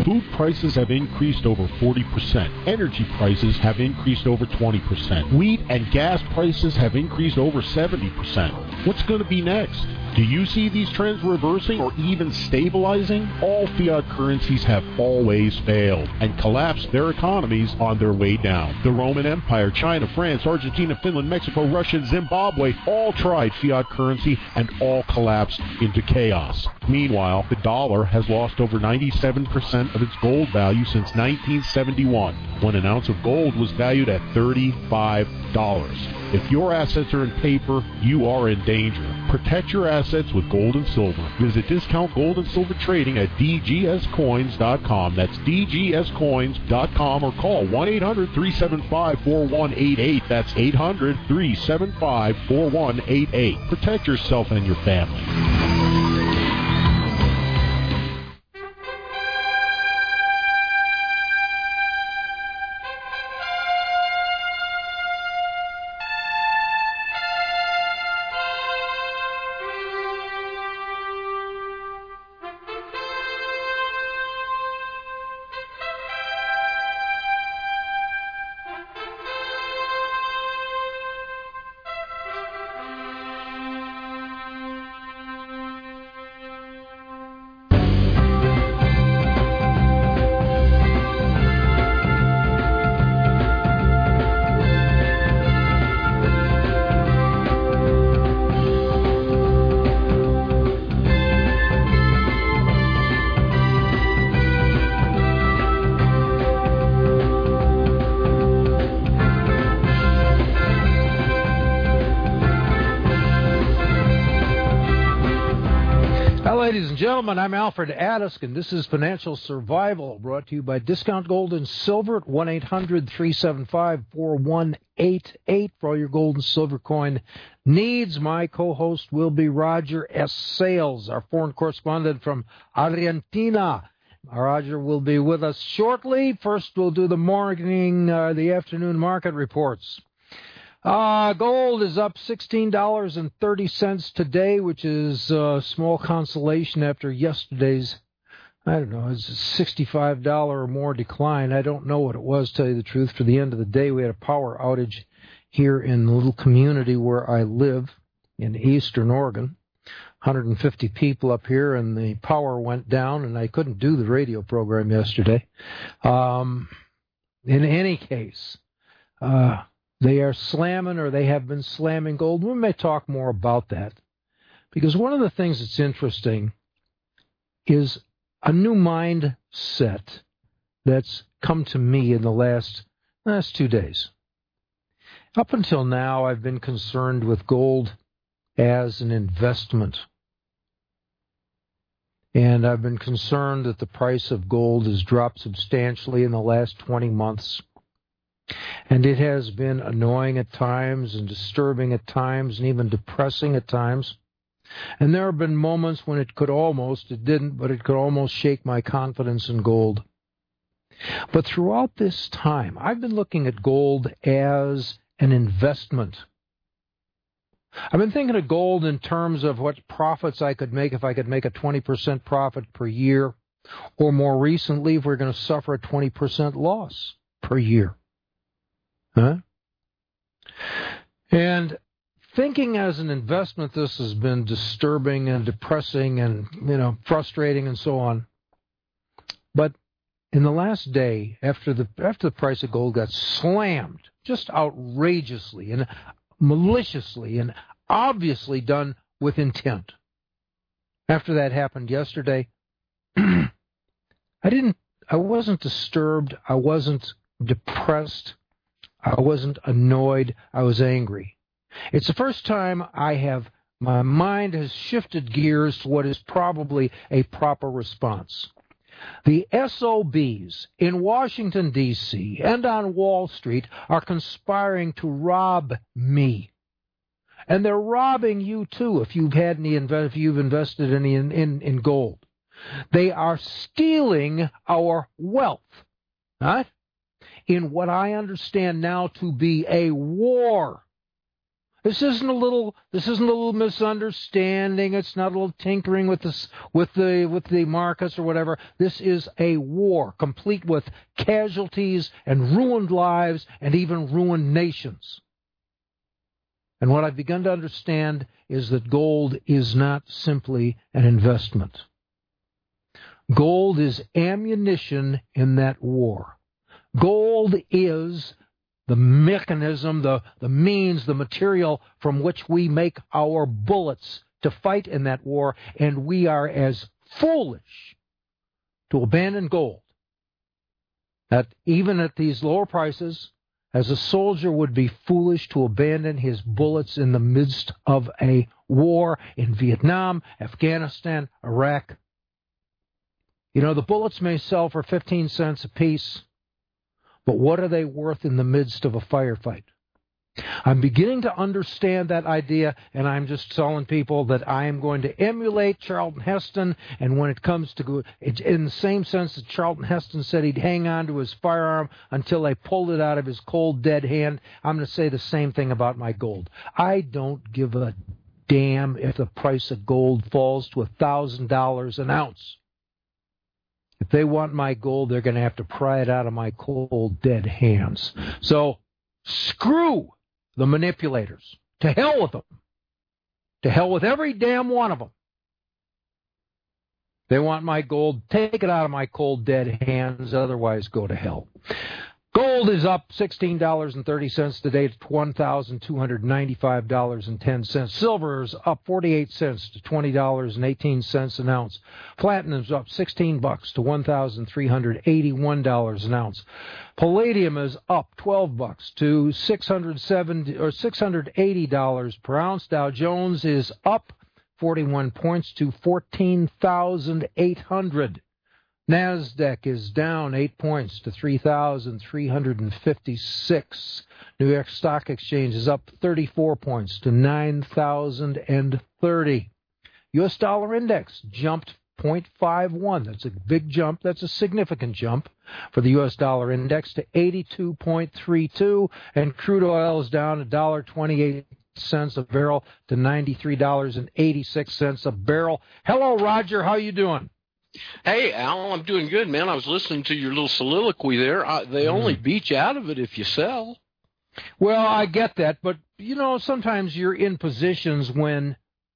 Food prices have increased over 40%. Energy prices have increased over 20%. Wheat and gas prices have increased over 70%. What's going to be next? Do you see these trends reversing or even stabilizing? All fiat currencies have always failed and collapsed their economies on their way down. The Roman Empire, China, France, Argentina, Finland, Mexico, Russia, and Zimbabwe all tried fiat currency and all collapsed into chaos. Meanwhile, the dollar has lost over 97% of its gold value since 1971, when an ounce of gold was valued at $35. If your assets are in paper, you are in danger. Protect your assets with gold and silver. Visit Discount Gold and Silver Trading at dgscoins.com. That's dgscoins.com, or call 1-800-375-4188. That's 800-375-4188. Protect yourself and your family. Gentlemen, I'm Alfred Adisk, and this is Financial Survival, brought to you by Discount Gold and Silver at 1-800-375-4188 for all your gold and silver coin needs. My co-host will be Roger S. Sales, our foreign correspondent from Argentina. Roger will be with us shortly. First, we'll do the afternoon market reports. Gold is up $16.30 today, which is a small consolation after yesterday's, it's a $65 or more decline. I don't know what it was, tell you the truth. For the end of the day, we had a power outage here in the little community where I live in eastern Oregon. 150 people up here, and the power went down, and I couldn't do the radio program yesterday. In any case, they are slamming, or they have been slamming gold. We may talk more about that, because one of the things that's interesting is a new mindset that's come to me in the last 2 days. Up until now, I've been concerned with gold as an investment. And I've been concerned that the price of gold has dropped substantially in the last 20 months. And it has been annoying at times and disturbing at times and even depressing at times. And there have been moments when it could almost shake my confidence in gold. But throughout this time, I've been looking at gold as an investment. I've been thinking of gold in terms of what profits I could make if I could make a 20% profit per year, or more recently, if we're going to suffer a 20% loss per year. And thinking as an investment, this has been disturbing and depressing and, frustrating and so on. But in the last day, after the price of gold got slammed, just outrageously and maliciously and obviously done with intent, after that happened yesterday, I wasn't disturbed, I wasn't depressed, I wasn't annoyed, I was angry. It's the first time my mind has shifted gears to what is probably a proper response. The SOBs in Washington, D.C. and on Wall Street are conspiring to rob me. And they're robbing you too if you've invested any in gold. They are stealing our wealth, right? In what I understand now to be a war This isn't a little misunderstanding. It's not a little tinkering with the markets or whatever. This is a war, complete with casualties and ruined lives and even ruined nations. And what I've begun to understand is that gold is not simply an investment. Gold is ammunition in that war. Gold is the mechanism, the means, the material from which we make our bullets to fight in that war, and we are as foolish to abandon gold that even at these lower prices, as a soldier would be foolish to abandon his bullets in the midst of a war in Vietnam, Afghanistan, Iraq. You know, the bullets may sell for 15 cents apiece, but what are they worth in the midst of a firefight? I'm beginning to understand that idea, and I'm just telling people that I am going to emulate Charlton Heston, and when it comes to, in the same sense that Charlton Heston said he'd hang on to his firearm until they pulled it out of his cold, dead hand, I'm going to say the same thing about my gold. I don't give a damn if the price of gold falls to $1,000 an ounce. If they want my gold, they're going to have to pry it out of my cold, dead hands. So, screw the manipulators. To hell with them. To hell with every damn one of them. They want my gold. Take it out of my cold, dead hands. Otherwise, go to hell. Gold is up $16.30 today to $1,295.10. Silver is up 48 cents to $20.18 an ounce. Platinum is up $16 to $1,381 an ounce. Palladium is up $12 to $680 per ounce. Dow Jones is up 41 points to 14,800. NASDAQ is down 8 points to 3,356. New York Stock Exchange is up 34 points to 9,030. U.S. dollar index jumped 0.51. That's a big jump. That's a significant jump for the U.S. dollar index to 82.32. And crude oil is down $1.28 a barrel to $93.86 a barrel. Hello, Roger. How you doing? Hey, Al, I'm doing good, man. I was listening to your little soliloquy there. They only beat you out of it if you sell. Well, I get that, but, you know, sometimes you're in positions when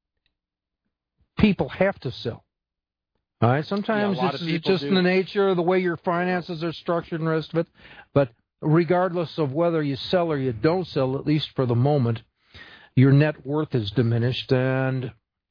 people have to sell. All right? Sometimes it's just in the nature of the way your finances are structured and the rest of it. But regardless of whether you sell or you don't sell, at least for the moment, your net worth is diminished. And,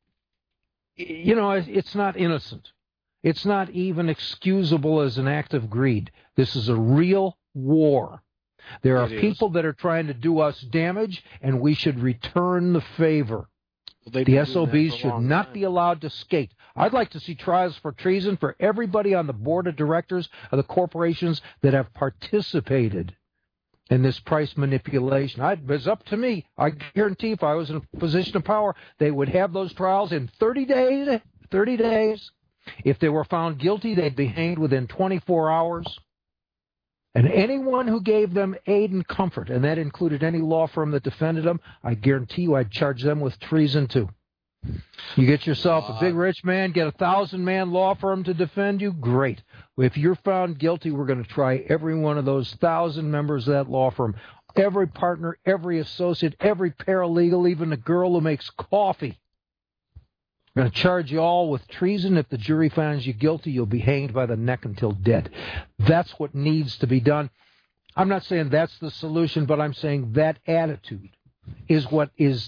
you know, it's not innocent. It's not even excusable as an act of greed. This is a real war. There are people that are trying to do us damage, and we should return the favor. The SOBs should not be allowed to skate. I'd like to see trials for treason for everybody on the board of directors of the corporations that have participated in this price manipulation. It's up to me. I guarantee if I was in a position of power, they would have those trials in 30 days. 30 days. If they were found guilty, they'd be hanged within 24 hours. And anyone who gave them aid and comfort, and that included any law firm that defended them, I guarantee you I'd charge them with treason too. You get yourself a big rich man, get a 1,000-man law firm to defend you, great. If you're found guilty, we're going to try every one of those 1,000 members of that law firm, every partner, every associate, every paralegal, even the girl who makes coffee. We're going to charge you all with treason. If the jury finds you guilty, you'll be hanged by the neck until dead. That's what needs to be done. I'm not saying that's the solution, but I'm saying that attitude is what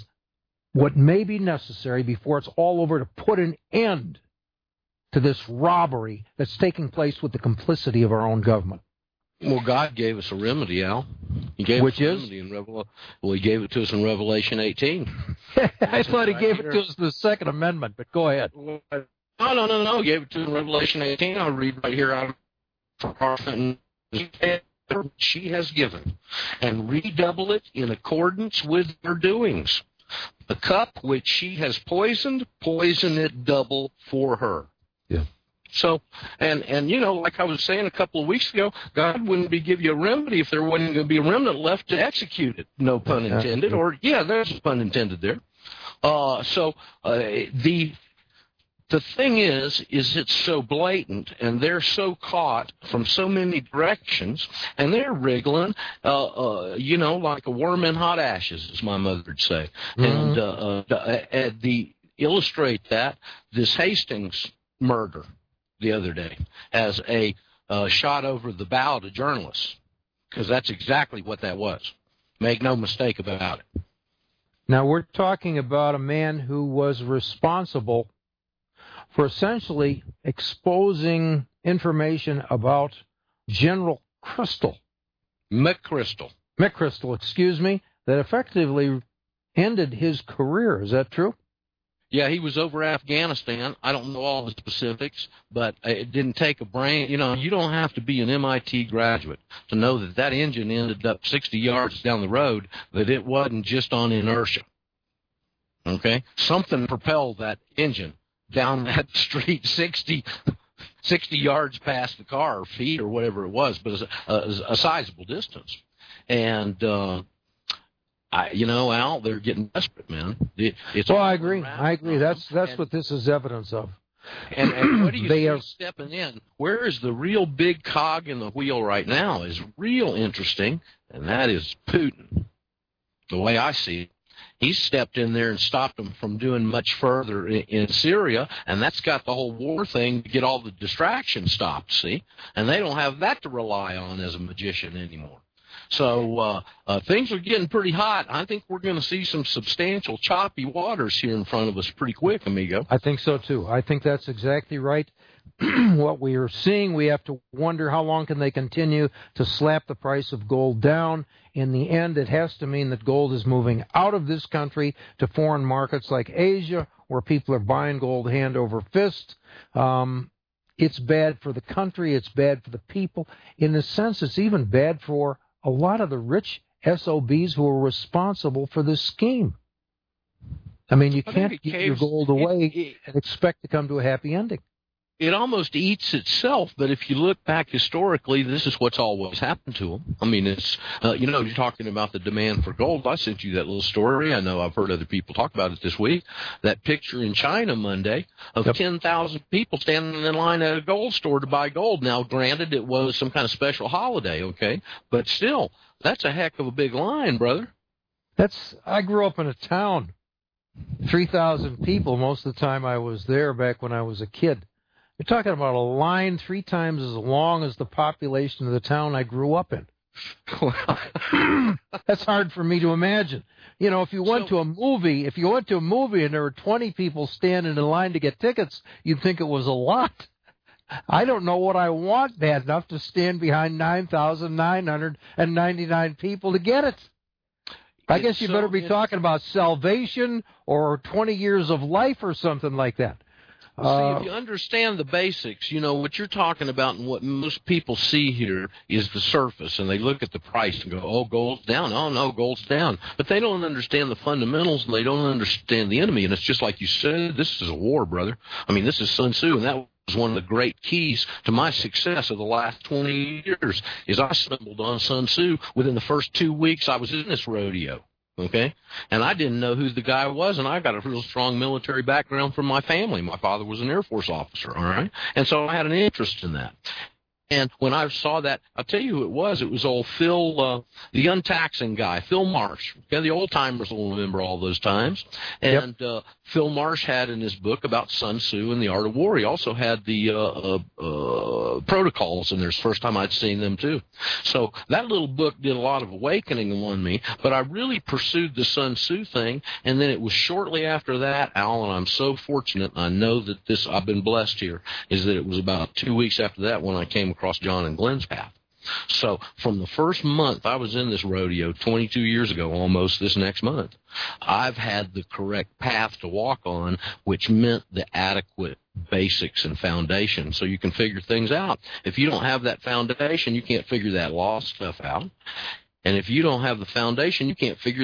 may be necessary before it's all over to put an end to this robbery that's taking place with the complicity of our own government. Well, God gave us a remedy, Al. He gave us a remedy in He gave it to us in Revelation 18. I thought he gave it to us in the Second Amendment, but go ahead. No. He gave it to us in Revelation 18. I'll read right here out of our sentence. She has given, and redouble it in accordance with her doings. The cup which she has poisoned, poison it double for her. Yeah. So, and like I was saying a couple of weeks ago, God wouldn't be give you a remedy if there wasn't going to be a remnant left to execute it. No pun intended. Or, there's a pun intended there. The thing is it's so blatant, and they're so caught from so many directions, and they're wriggling, like a worm in hot ashes, as my mother would say. Mm-hmm. And illustrate that, this Hastings murder the other day as a shot over the bow to journalists, because that's exactly what that was. Make no mistake about it. Now, we're talking about a man who was responsible for essentially exposing information about General McChrystal, that effectively ended his career. Is that true? Yeah, he was over Afghanistan. I don't know all the specifics, but it didn't take a brain. You don't have to be an MIT graduate to know that engine ended up 60 yards down the road, that it wasn't just on inertia. Okay? Something propelled that engine down that street 60 yards past the car, or feet, or whatever it was, but a sizable distance. And, Al, they're getting desperate, man. I agree. That's what this is evidence of. And what do you see stepping in? Where is the real big cog in the wheel right now is real interesting, and that is Putin, the way I see it. He stepped in there and stopped them from doing much further in Syria, and that's got the whole war thing to get all the distractions stopped, see? And they don't have that to rely on as a magician anymore. So things are getting pretty hot. I think we're going to see some substantial choppy waters here in front of us pretty quick, amigo. I think so, too. I think that's exactly right. What we are seeing, we have to wonder how long can they continue to slap the price of gold down. In the end, it has to mean that gold is moving out of this country to foreign markets like Asia, where people are buying gold hand over fist. It's bad for the country. It's bad for the people. In a sense, it's even bad for a lot of the rich SOBs who are responsible for this scheme. I mean, you can't give your gold away and expect to come to a happy ending. It almost eats itself, but if you look back historically, this is what's always happened to them. I mean, it's, you're talking about the demand for gold. I sent you that little story. I know I've heard other people talk about it this week. That picture in China Monday of 10,000 people standing in line at a gold store to buy gold. Now, granted, it was some kind of special holiday, okay? But still, that's a heck of a big line, brother. I grew up in a town, 3,000 people most of the time I was there back when I was a kid. You're talking about a line 3 times as long as the population of the town I grew up in. That's hard for me to imagine. If you went to a movie and there were 20 people standing in line to get tickets, you'd think it was a lot. I don't know what I want bad enough to stand behind 9,999 people to get it. I guess you better be talking about salvation or 20 years of life or something like that. See, if you understand the basics, what you're talking about and what most people see here is the surface, and they look at the price and go, oh, gold's down. Oh, no, gold's down. But they don't understand the fundamentals, and they don't understand the enemy. And it's just like you said, this is a war, brother. I mean, this is Sun Tzu, and that was one of the great keys to my success of the last 20 years, is I stumbled on Sun Tzu within the first 2 weeks I was in this rodeo. Okay? And I didn't know who the guy was, and I got a real strong military background from my family. My father was an Air Force officer, all right? And so I had an interest in that. And when I saw that, I'll tell you who it was. It was old Phil, the untaxing guy, Phil Marsh. Okay, the old-timers will remember all those times. And Phil Marsh had in his book about Sun Tzu and the Art of War. He also had the protocols in there. It's the first time I'd seen them, too. So that little book did a lot of awakening on me, but I really pursued the Sun Tzu thing, and then it was shortly after that, Al, and I'm so fortunate, I know that I've been blessed here, is that it was about 2 weeks after that when I came across John and Glenn's path. So from the first month I was in this rodeo 22 years ago, almost this next month, I've had the correct path to walk on, which meant the adequate basics and foundation so you can figure things out. If you don't have that foundation, you can't figure that law stuff out. And if you don't have the foundation, you can't figure that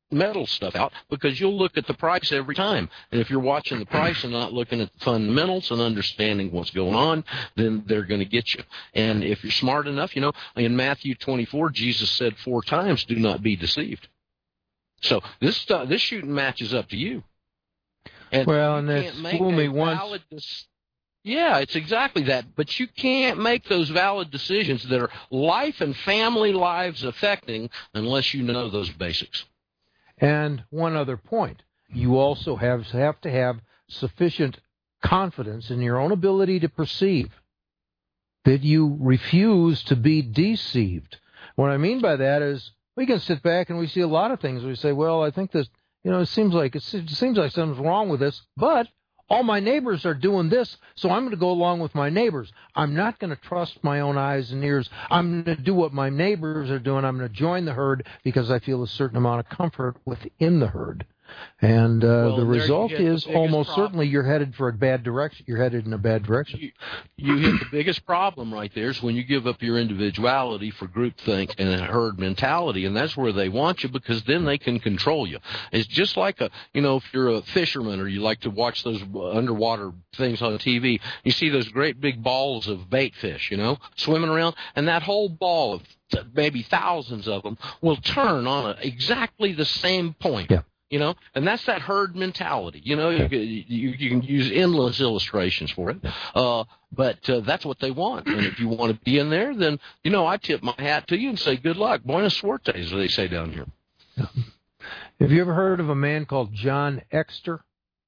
metal stuff out because you'll look at the price every time. And if you're watching the price and not looking at the fundamentals and understanding what's going on, then they're going to get you. And if you're smart enough, in Matthew 24, Jesus said 4 times, do not be deceived. So this shooting match is up to you. And that's fool me once. Yeah, it's exactly that. But you can't make those valid decisions that are life and family lives affecting unless you know those basics. And one other point, you also have to have sufficient confidence in your own ability to perceive that you refuse to be deceived. What I mean by that is we can sit back and we see a lot of things. We say, well, I think this, it seems like something's wrong with this, but all my neighbors are doing this, so I'm going to go along with my neighbors. I'm not going to trust my own eyes and ears. I'm going to do what my neighbors are doing. I'm going to join the herd because I feel a certain amount of comfort within the herd. And the result is almost certainly you're headed for a bad direction. You're headed in a bad direction. You hit the biggest problem right there is when you give up your individuality for groupthink and a herd mentality, and that's where they want you because then they can control you. It's just like if you're a fisherman or you like to watch those underwater things on TV, you see those great big balls of bait fish, swimming around, and that whole ball of maybe thousands of them will turn on exactly the same point. Yeah. And that's that herd mentality. You can use endless illustrations for it, but that's what they want. And if you want to be in there, then, I tip my hat to you and say good luck. Buena suerte, as they say down here. Have you ever heard of a man called John Exter?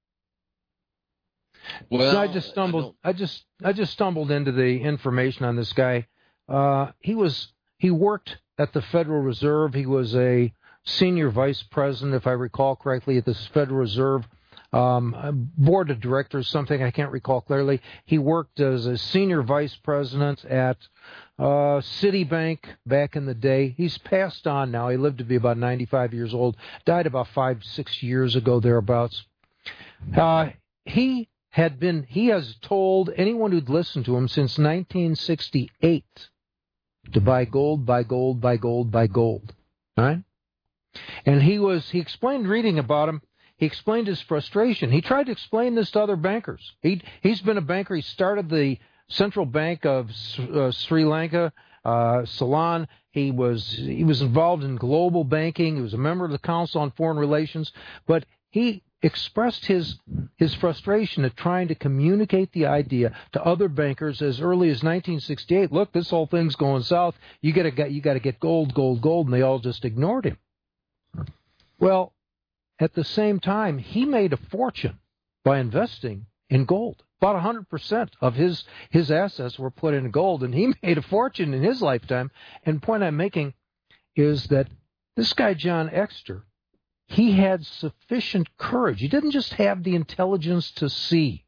Well, I just stumbled into the information on this guy. He worked at the Federal Reserve. He was a senior vice president, if I recall correctly, at this Federal Reserve board of directors, something I can't recall clearly. He worked as a senior vice president at Citibank back in the day. He's passed on now. He lived to be about 95 years old, died about 5-6 years ago, thereabouts. He has told anyone who'd listened to him since 1968 to buy gold, buy gold, buy gold, buy gold. All right? And he explained, reading about him, he explained his frustration. He tried to explain this to other bankers. He's been a banker. He started the Central Bank of Sri Lanka, Ceylon. He was involved in global banking. He was a member of the Council on Foreign Relations. But he expressed his frustration at trying to communicate the idea to other bankers as early as 1968. Look, this whole thing's going south. You got to get gold, gold, gold, and they all just ignored him. Well, at the same time, he made a fortune by investing in gold. About 100% of his assets were put in gold, and he made a fortune in his lifetime. And the point I'm making is that this guy, John Exter, he had sufficient courage. He didn't just have the intelligence to see.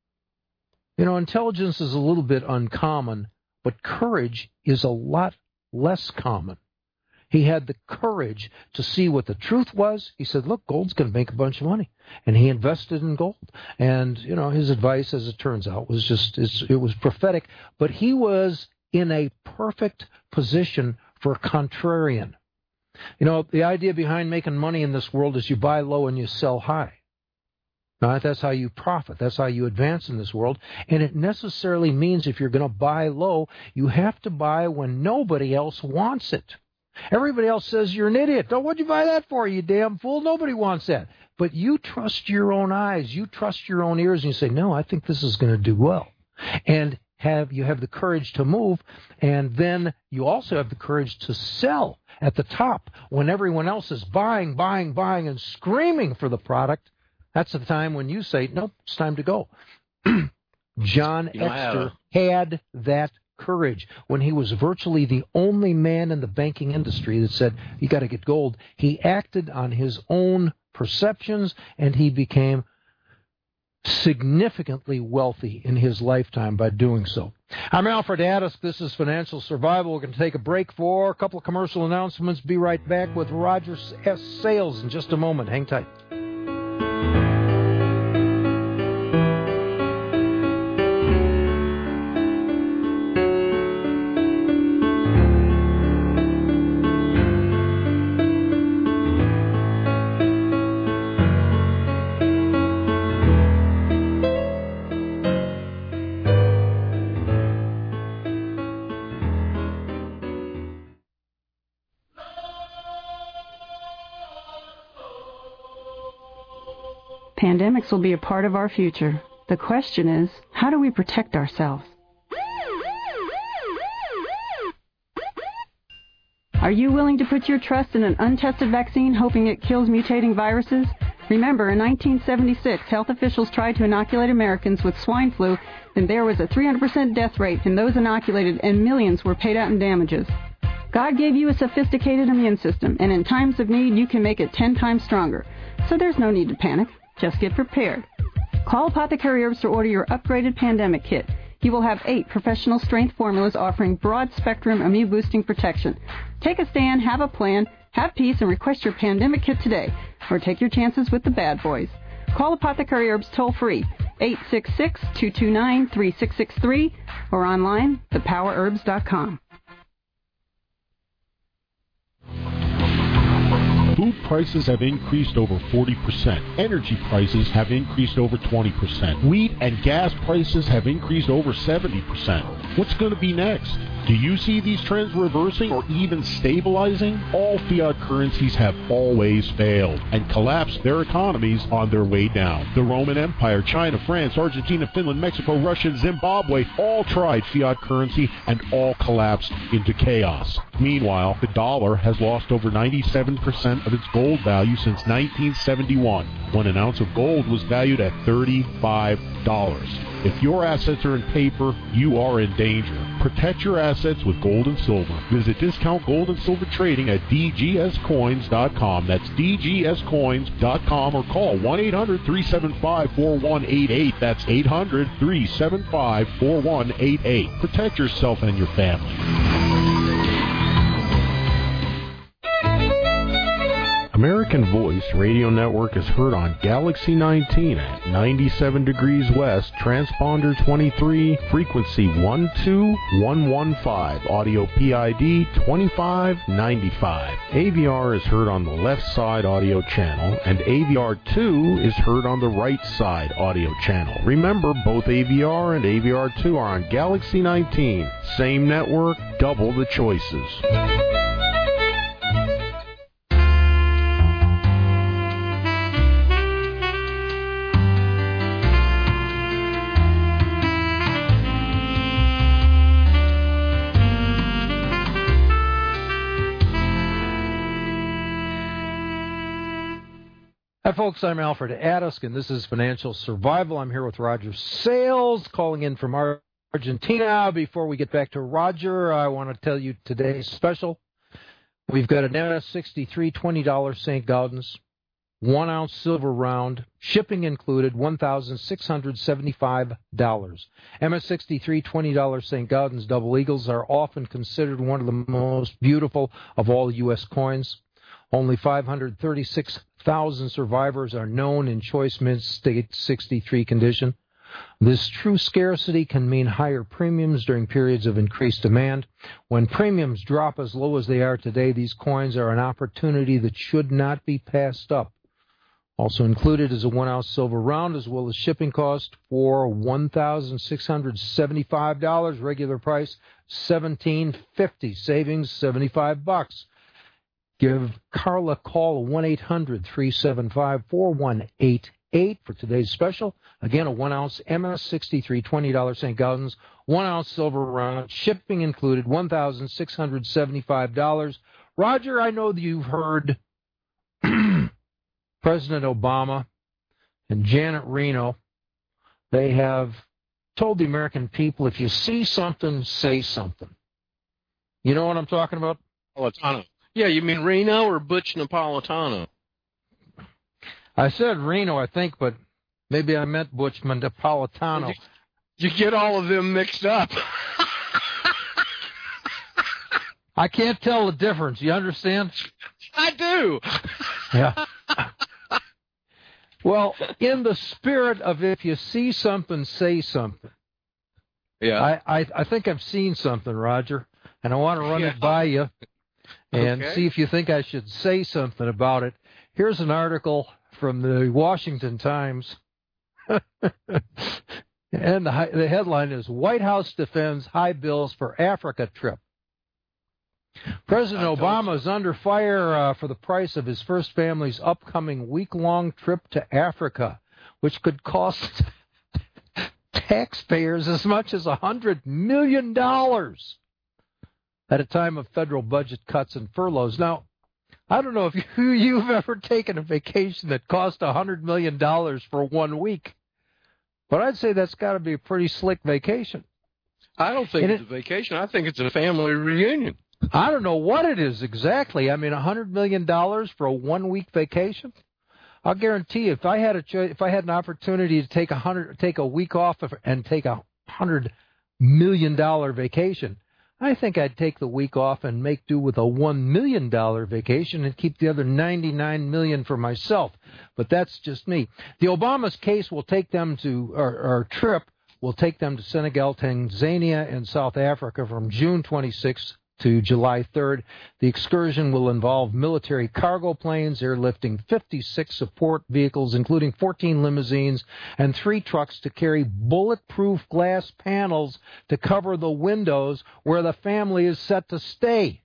Intelligence is a little bit uncommon, but courage is a lot less common. He had the courage to see what the truth was. He said, look, gold's going to make a bunch of money. And he invested in gold. And, his advice, as it turns out, was it was prophetic. But he was in a perfect position for a contrarian. The idea behind making money in this world is you buy low and you sell high. Right? That's how you profit. That's how you advance in this world. And it necessarily means if you're going to buy low, you have to buy when nobody else wants it. Everybody else says you're an idiot. Oh, what'd you buy that for, you damn fool? Nobody wants that. But you trust your own eyes. You trust your own ears. And you say, no, I think this is going to do well. And you have the courage to move. And then you also have the courage to sell at the top when everyone else is buying, buying, buying, and screaming for the product. That's the time when you say, nope, it's time to go. John Exter had that courage when he was virtually the only man in the banking industry that said, you got to get gold. He acted on his own perceptions, and he became significantly wealthy in his lifetime by doing so. I'm Alfred Addis. This is Financial Survival. We're going to take a break for a couple of commercial announcements. Be right back with Roger S. Sales in just a moment. Hang tight. Pandemics will be a part of our future. The question is, how do we protect ourselves? Are you willing to put your trust in an untested vaccine hoping it kills mutating viruses? Remember, in 1976, health officials tried to inoculate Americans with swine flu, and there was a 300% death rate in those inoculated, and millions were paid out in damages. God gave you a sophisticated immune system, and in times of need, you can make it 10 times stronger. So there's no need to panic. Just get prepared. Call Apothecary Herbs to order your upgraded pandemic kit. You will have 8 professional strength formulas offering broad-spectrum immune-boosting protection. Take a stand, have a plan, have peace, and request your pandemic kit today. Or take your chances with the bad boys. Call Apothecary Herbs toll-free, 866-229-3663, or online, thepowerherbs.com. Food prices have increased over 40%. Energy prices have increased over 20%. Wheat and gas prices have increased over 70%. What's going to be next? Do you see these trends reversing or even stabilizing? All fiat currencies have always failed and collapsed their economies on their way down. The Roman Empire, China, France, Argentina, Finland, Mexico, Russia, and Zimbabwe all tried fiat currency and all collapsed into chaos. Meanwhile, the dollar has lost over 97% of its gold value since 1971, when an ounce of gold was valued at $35. If your assets are in paper, you are in danger. Protect your assets with gold and silver. Visit Discount Gold and Silver Trading at dgscoins.com. That's dgscoins.com, or call 1-800-375-4188. That's 800-375-4188. Protect yourself and your family. American Voice Radio Network is heard on Galaxy 19 at 97 degrees west, transponder 23, frequency 12115, audio PID 2595. AVR is heard on the left side audio channel, and AVR 2 is heard on the right side audio channel. Remember, both AVR and AVR 2 are on Galaxy 19. Same network, double the choices. Hi, folks. I'm Alfred Adisk, and this is Financial Survival. I'm here with Roger Sales, calling in from Argentina. Before we get back to Roger, I want to tell you today's special. We've got an MS63 $20 St. Gaudens, 1 ounce silver round, shipping included, $1,675. MS63 $20 St. Gaudens Double Eagles are often considered one of the most beautiful of all U.S. coins. Only 536,000 survivors are known in choice mint state 63 condition. This true scarcity can mean higher premiums during periods of increased demand. When premiums drop as low as they are today, these coins are an opportunity that should not be passed up. Also included is a 1 ounce silver round, as well as shipping cost for $1,675. Regular price $1,750. Savings $75. Give Carla a call, 1-800-375-4188 for today's special. Again, a 1 ounce MS63 $20 St. Gaudens, 1 ounce silver round, shipping included, $1,675. Roger, I know that you've heard President Obama and Janet Reno. They have told the American people, if you see something, say something. You know what I'm talking about? Napolitano. Yeah, you mean Reno or Butch Napolitano? I said Reno, I think, but maybe I meant Butch Napolitano. You get all of them mixed up. I can't tell the difference. You understand? I do. Yeah. Well, in the spirit of if you see something, say something. Yeah. I think I've seen something, Roger, and I want to run it by you. And see if you think I should say something about it. Here's an article from the Washington Times. And the headline is, White House defends high bills for Africa trip. President Obama is under fire for the price of his first family's upcoming week-long trip to Africa. which could cost taxpayers as much as $100 million at a time of federal budget cuts and furloughs. Now, I don't know if you've ever taken a vacation that cost $100 million for 1 week, but I'd say that's got to be a pretty slick vacation. I don't think it's a vacation. I think it's a family reunion. I don't know what it is exactly. I mean, $100 million for a 1 week vacation. I'll guarantee you, if I had an opportunity to take a week off and take $100 million vacation, I think I'd take the week off and make do with a $1 million vacation and keep the other $99 million for myself. But that's just me. The Obama's case will take them to, or trip will take them to Senegal, Tanzania, and South Africa from June 26th to July 3rd. The excursion will involve military cargo planes, airlifting 56 support vehicles, including 14 limousines and 3 trucks to carry bulletproof glass panels to cover the windows where the family is set to stay.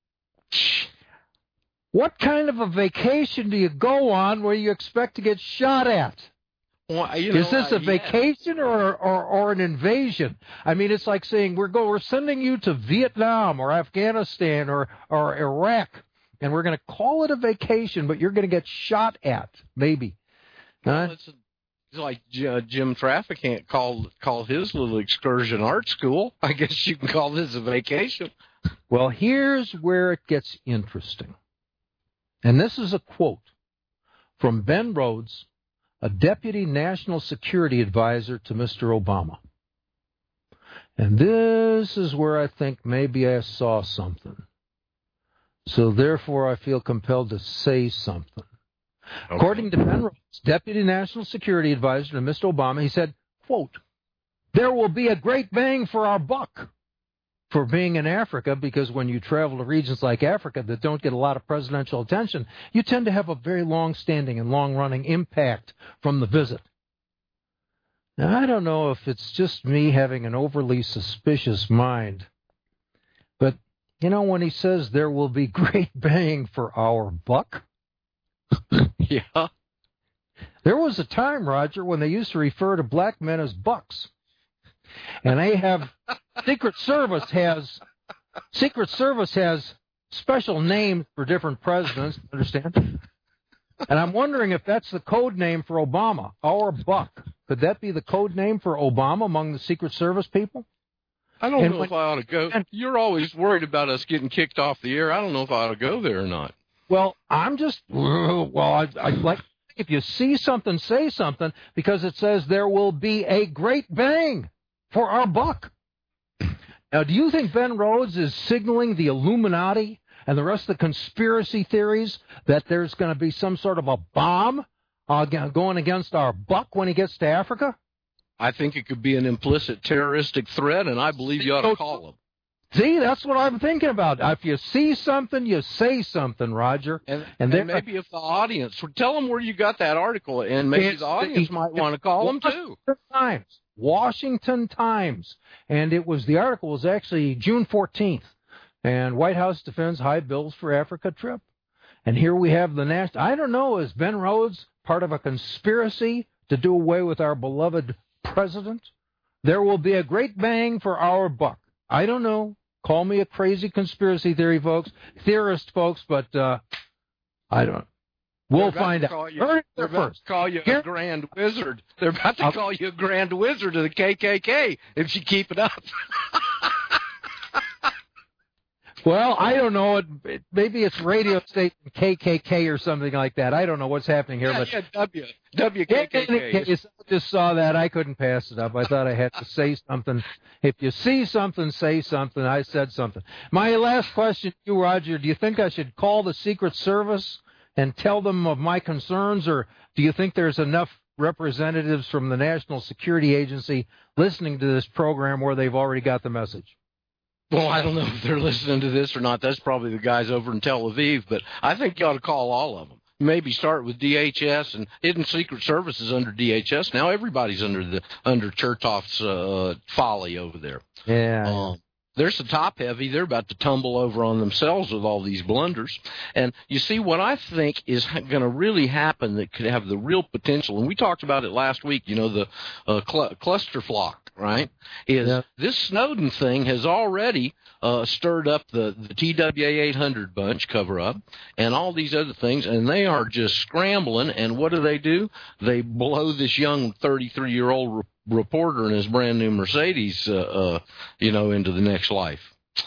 What kind of a vacation do you go on where you expect to get shot at? Well, is this a vacation or an invasion? I mean, it's like saying we're sending you to Vietnam or Afghanistan or Iraq, and we're going to call it a vacation, but you're going to get shot at, maybe. Well, it's like Jim Traffic can't call his little excursion art school. I guess you can call this a vacation. Well, here's where it gets interesting. And this is a quote from Ben Rhodes, a deputy national security advisor to Mr. Obama. And this is where I think maybe I saw something. So therefore I feel compelled to say something. Okay. According to Ben Rhodes, deputy national security advisor to Mr. Obama, he said, quote, "There will be a great bang for our buck for being in Africa, because when you travel to regions like Africa that don't get a lot of presidential attention, you tend to have a very long-standing and long-running impact from the visit." Now, I don't know if it's just me having an overly suspicious mind, but, when he says there will be great bang for our buck, yeah. There was a time, Roger, when they used to refer to black men as bucks. And they have Secret Service has special names for different presidents, understand? And I'm wondering if that's the code name for Obama, our buck. Could that be the code name for Obama among the Secret Service people? I don't know if I ought to go. You're always worried about us getting kicked off the air. I don't know if I ought to go there or not. Well, I'd like, if you see something, say something, because it says there will be a great bang for our buck. Now, do you think Ben Rhodes is signaling the Illuminati and the rest of the conspiracy theories that there's going to be some sort of a bomb going against our buck when he gets to Africa? I think it could be an implicit terroristic threat, and I believe you ought to call him. See, that's what I'm thinking about. If you see something, you say something, Roger. And maybe if the audience would tell them where you got that article, and maybe the audience might want to call them too. Washington Times. And the article was actually June 14th. And White House defends high bills for Africa trip. And here we have I don't know, is Ben Rhodes part of a conspiracy to do away with our beloved president? There will be a great bang for our buck. I don't know. Call me a crazy conspiracy theorist, folks, but I don't. We'll find out. They're about to call you a grand wizard. They're about to call you a grand wizard of the KKK if you keep it up. Well, I don't know. Maybe it's radio station KKK or something like that. I don't know what's happening here. WKKK. I just saw that. I couldn't pass it up. I thought I had to say something. If you see something, say something. I said something. My last question to you, Roger, do you think I should call the Secret Service and tell them of my concerns, or do you think there's enough representatives from the National Security Agency listening to this program where they've already got the message? Well, I don't know if they're listening to this or not. That's probably the guys over in Tel Aviv, but I think you ought to call all of them. Maybe start with DHS, and hidden Secret Service is under DHS. Now everybody's under Chertoff's folly over there. Yeah. There's the top heavy. They're about to tumble over on themselves with all these blunders. And you see, what I think is going to really happen that could have the real potential, and we talked about it last week, the cluster flock, right, is this Snowden thing has already stirred up the TWA 800 bunch cover-up and all these other things, and they are just scrambling. And what do? They blow this young 33-year-old reporter in his brand-new Mercedes, into the next life.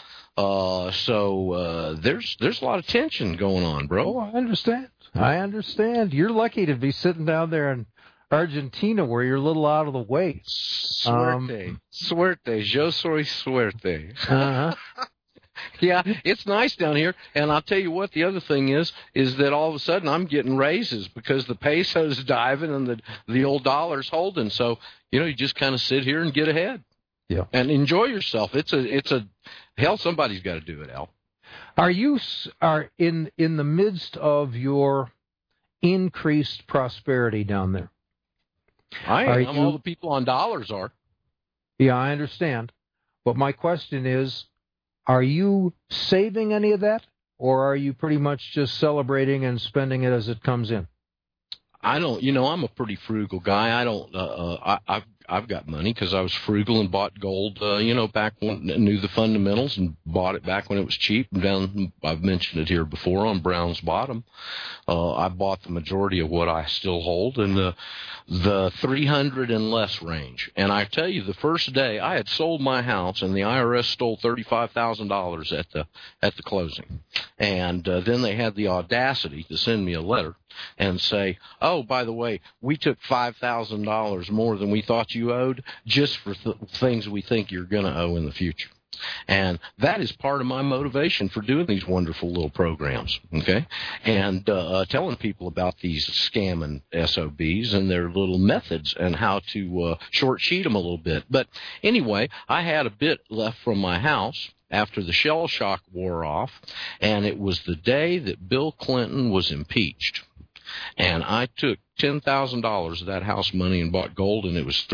So there's a lot of tension going on, bro. Oh, I understand. You're lucky to be sitting down there in Argentina where you're a little out of the way. Suerte. Yo soy suerte. Uh-huh. Yeah, it's nice down here. And I'll tell you what, the other thing is that all of a sudden I'm getting raises because the peso's diving and the old dollar's holding. So, you just kind of sit here and get ahead. Yeah. And enjoy yourself. Hell, somebody's got to do it, Al. Are you in the midst of your increased prosperity down there? I am. All the people on dollars are. Yeah, I understand. But my question is, are you saving any of that, or are you pretty much just celebrating and spending it as it comes in? I don't. I'm a pretty frugal guy. I don't. I've got money because I was frugal and bought gold, back when I knew the fundamentals, and bought it back when it was cheap. I've mentioned it here before on Brown's Bottom. I bought the majority of what I still hold in the 300 and less range. And I tell you, the first day I had sold my house, and the IRS stole $35,000 at the closing. And then they had the audacity to send me a letter and say, oh, by the way, we took $5,000 more than we thought you owed just for things we think you're going to owe in the future. And that is part of my motivation for doing these wonderful little programs, okay? And telling people about these scamming SOBs and their little methods and how to short sheet them a little bit. But anyway, I had a bit left from my house after the shell shock wore off, and it was the day that Bill Clinton was impeached. And I took $10,000 of that house money and bought gold, and it was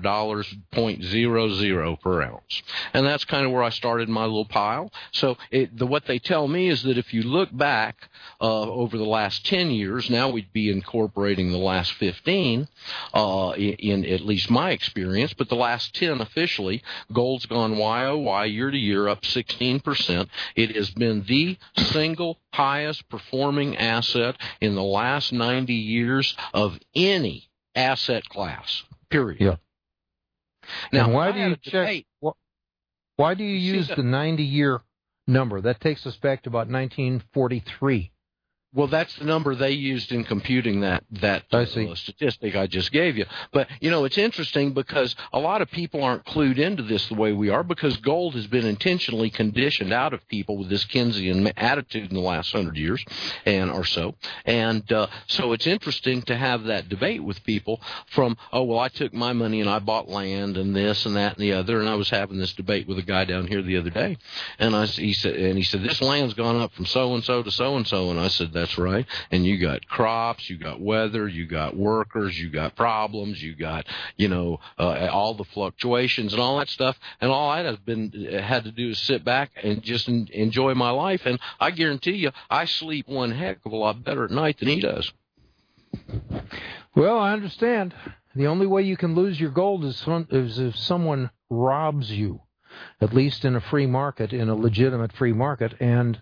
$300.00 per ounce. And that's kind of where I started my little pile. So what they tell me is that if you look back over the last 10 years, now we'd be incorporating the last 15 in at least my experience, but the last 10 officially, gold's gone YOY year to year up 16%. It has been the single highest performing asset in the last 90 years of any asset class, period. Yeah. Now, and why do you check? Why do you use the 90-year number? That takes us back to about 1943. Well, that's the number they used in computing that statistic I just gave you. But, it's interesting because a lot of people aren't clued into this the way we are, because gold has been intentionally conditioned out of people with this Keynesian attitude in the last 100 years or so. And so it's interesting to have that debate with people from, oh, well, I took my money and I bought land and this and that and the other. And I was having this debate with a guy down here the other day. And he said, this land's gone up from so-and-so to so-and-so. And I said, that's right. And you got crops, you got weather, you got workers, you got problems, you got, all the fluctuations and all that stuff. And all I had to do is sit back and just enjoy my life. And I guarantee you, I sleep one heck of a lot better at night than he does. Well, I understand. The only way you can lose your gold is if someone robs you, at least in a free market, in a legitimate free market. And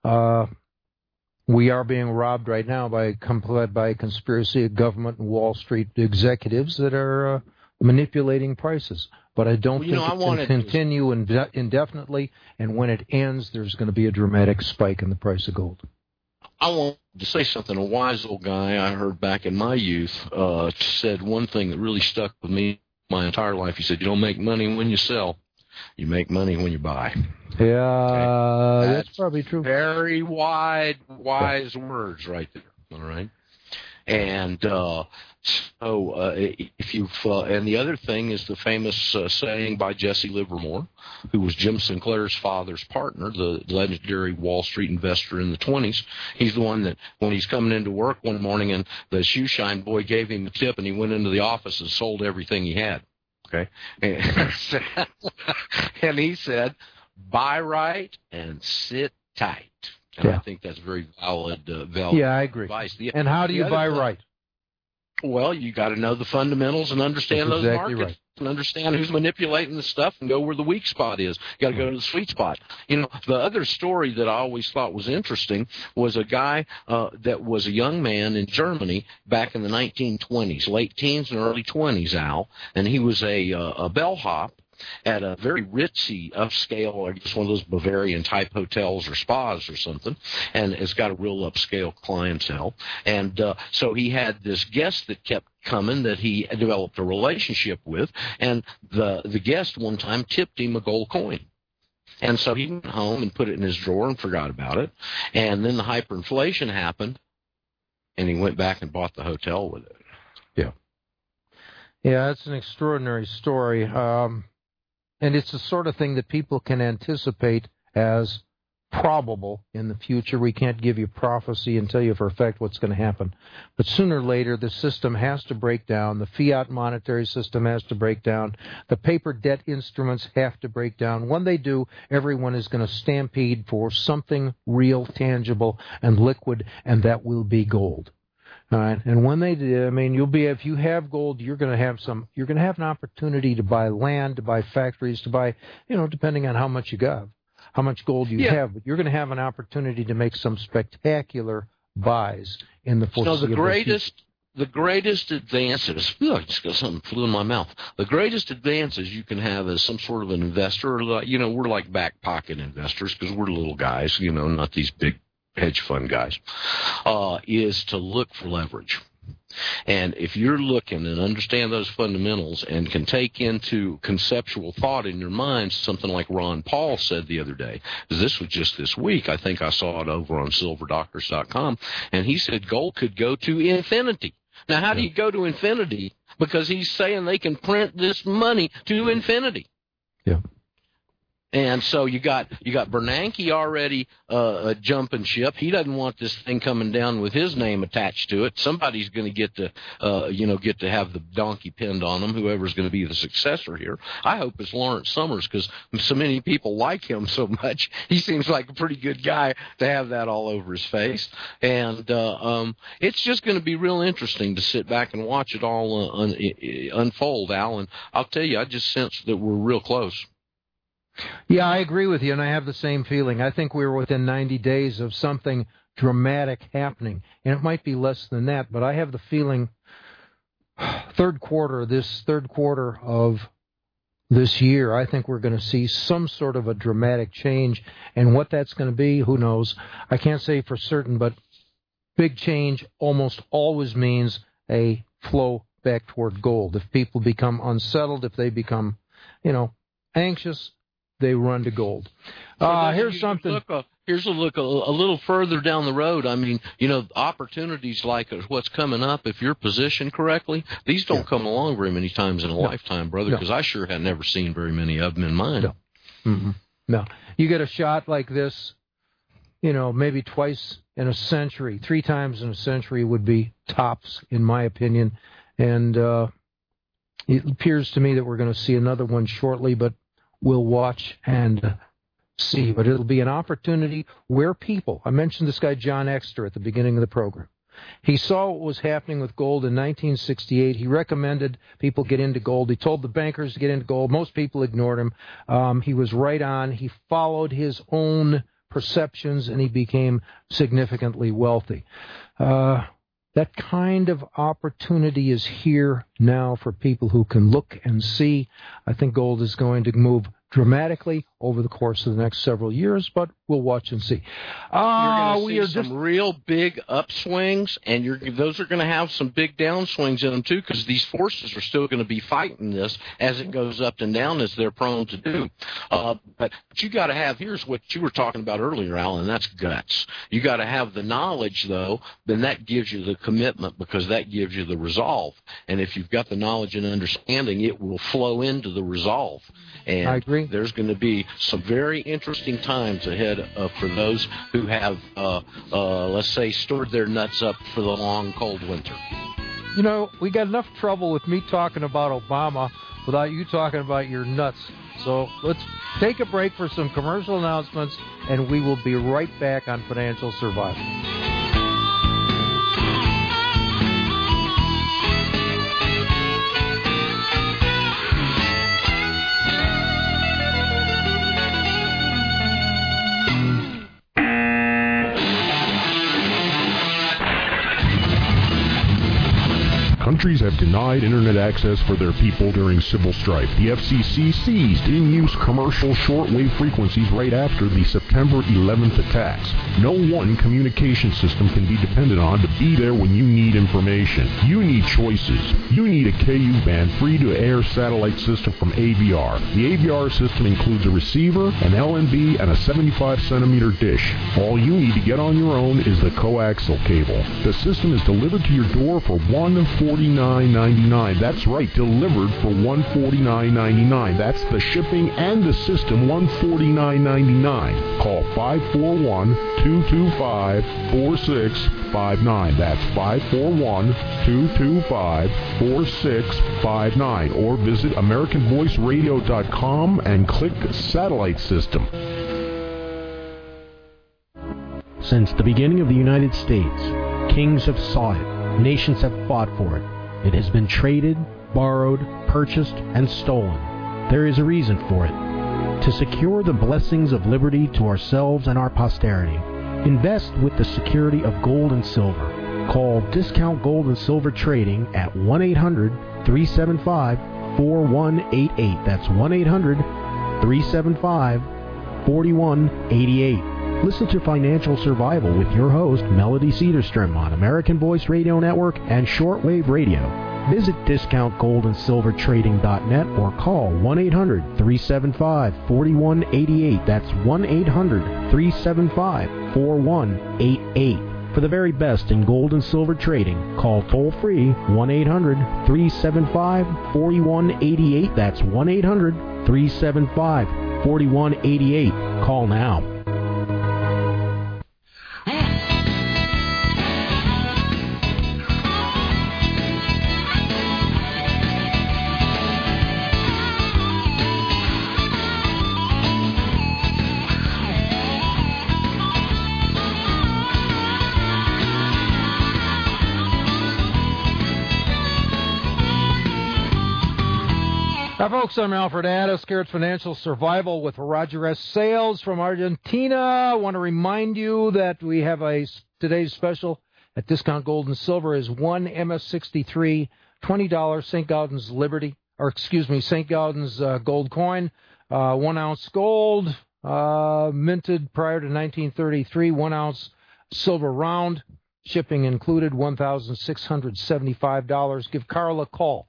we are being robbed right now by a conspiracy of government and Wall Street executives that are manipulating prices. But I don't think it can continue indefinitely, and when it ends, there's going to be a dramatic spike in the price of gold. I want to say something. A wise old guy I heard back in my youth said one thing that really stuck with me my entire life. He said, you don't make money when you sell. You make money when you buy. Yeah, okay? That's probably true. Very wise words right there. All right. And so if you've and the other thing is the famous saying by Jesse Livermore, who was Jim Sinclair's father's partner, the legendary Wall Street investor in the 20s. He's the one that when he's coming into work one morning and the shoe shine boy gave him a tip and he went into the office and sold everything he had. Okay. And he said, buy right and sit tight. And I think that's very valid I agree. advice. And how do you buy right? Well, you got to know the fundamentals and understand those markets and understand who's manipulating the stuff and go where the weak spot is. You got to go to the sweet spot. The other story that I always thought was interesting was a guy that was a young man in Germany back in the 1920s, late teens and early 20s, Al, and he was a bellhop at a very ritzy, upscale, I guess one of those Bavarian-type hotels or spas or something, and it's got a real upscale clientele. And so he had this guest that kept coming that he developed a relationship with, and the guest one time tipped him a gold coin. And so he went home and put it in his drawer and forgot about it. And then the hyperinflation happened, and he went back and bought the hotel with it. Yeah, that's an extraordinary story. And it's the sort of thing that people can anticipate as probable in the future. We can't give you prophecy and tell you for a fact what's going to happen. But sooner or later, the system has to break down. The fiat monetary system has to break down. The paper debt instruments have to break down. When they do, everyone is going to stampede for something real, tangible, and liquid, and that will be gold. All right, and when they do, if you have gold, you're going to have an opportunity to buy land, to buy factories, to buy, depending on how much you got, how much gold you have, but you're going to have an opportunity to make some spectacular buys in the foreseeable future. The greatest advances, I just got something flew in my mouth. The greatest advances you can have as some sort of an investor, we're like back pocket investors because we're little guys, not these big hedge fund guys, is to look for leverage. And if you're looking and understand those fundamentals and can take into conceptual thought in your mind something like Ron Paul said the other day, because this was just this week, I think I saw it over on silverdoctors.com, and he said gold could go to infinity. Now, how do you go to infinity? Because he's saying they can print this money to infinity. Yeah. And so you got Bernanke already jumping ship. He doesn't want this thing coming down with his name attached to it. Somebody's going to get to have the donkey pinned on him, whoever's going to be the successor here. I hope it's Lawrence Summers because so many people like him so much. He seems like a pretty good guy to have that all over his face. And it's just going to be real interesting to sit back and watch it all unfold, Al. And I'll tell you, I just sense that we're real close. Yeah, I agree with you, and I have the same feeling. I think we're within 90 days of something dramatic happening, and it might be less than that, but I have the feeling third quarter of this year, I think we're going to see some sort of a dramatic change, and what that's going to be, who knows? I can't say for certain, but big change almost always means a flow back toward gold. If people become unsettled, if they become, anxious, they run to gold. Here's something. Here's a look a little further down the road. Opportunities like what's coming up, if you're positioned correctly, these don't come along very many times in a lifetime, brother, because I sure had never seen very many of them in mine. No. Mm-hmm. No. You get a shot like this, maybe twice in a century. 3 times in a century would be tops, in my opinion. And it appears to me that we're going to see another one shortly, but we'll watch and see. But it'll be an opportunity where people, I mentioned this guy John Exter at the beginning of the program. He saw what was happening with gold in 1968. He recommended people get into gold. He told the bankers to get into gold. Most people ignored him. He was right on. He followed his own perceptions, and he became significantly wealthy. That kind of opportunity is here now for people who can look and see. I think gold is going to move dramatically over the course of the next several years, but we'll watch and see. You're going to see some real big upswings, and those are going to have some big downswings in them, too, because these forces are still going to be fighting this as it goes up and down, as they're prone to do. But you got to have, here's what you were talking about earlier, Alan, that's guts. You got to have the knowledge, though, then that gives you the commitment, because that gives you the resolve. And if you've got the knowledge and understanding, it will flow into the resolve. And I agree. There's going to be some very interesting times ahead for those who have, let's say, stored their nuts up for the long, cold winter. We got enough trouble with me talking about Obama without you talking about your nuts. So let's take a break for some commercial announcements, and we will be right back on Financial Survival. Countries have denied internet access for their people during civil strife. The FCC seized in-use commercial shortwave frequencies right after the September 11th attacks. No one communication system can be depended on to be there when you need information. You need choices. You need a KU-band free-to-air satellite system from AVR. The AVR system includes a receiver, an LNB, and a 75-centimeter dish. All you need to get on your own is the coaxial cable. The system is delivered to your door for $149.99. That's right, delivered for $149.99. That's the shipping and the system, $149.99. Call 541-225-4659. That's 541-225-4659. Or visit AmericanVoiceRadio.com and click Satellite System. Since the beginning of the United States, kings have sought it. Nations have fought for it. It has been traded, borrowed, purchased, and stolen. There is a reason for it. To secure the blessings of liberty to ourselves and our posterity, invest with the security of gold and silver. Call Discount Gold and Silver Trading at 1-800-375-4188. That's 1-800-375-4188. Listen to Financial Survival with your host, Melody Cedarstrom, on American Voice Radio Network and Shortwave Radio. Visit DiscountGoldandSilverTrading.net or call 1-800-375-4188. That's 1-800-375-4188. For the very best in gold and silver trading, call toll-free 1-800-375-4188. That's 1-800-375-4188. Call now. Hi, folks. I'm Alfred Addis, Garrett's Financial Survival with Roger S. Sales from Argentina. I want to remind you that we have today's special at Discount Gold and Silver is one MS63 $20 St. Gaudens St. Gaudens gold coin, 1 ounce gold, minted prior to 1933, 1 ounce silver round, shipping included, $1,675. Give Carl a call.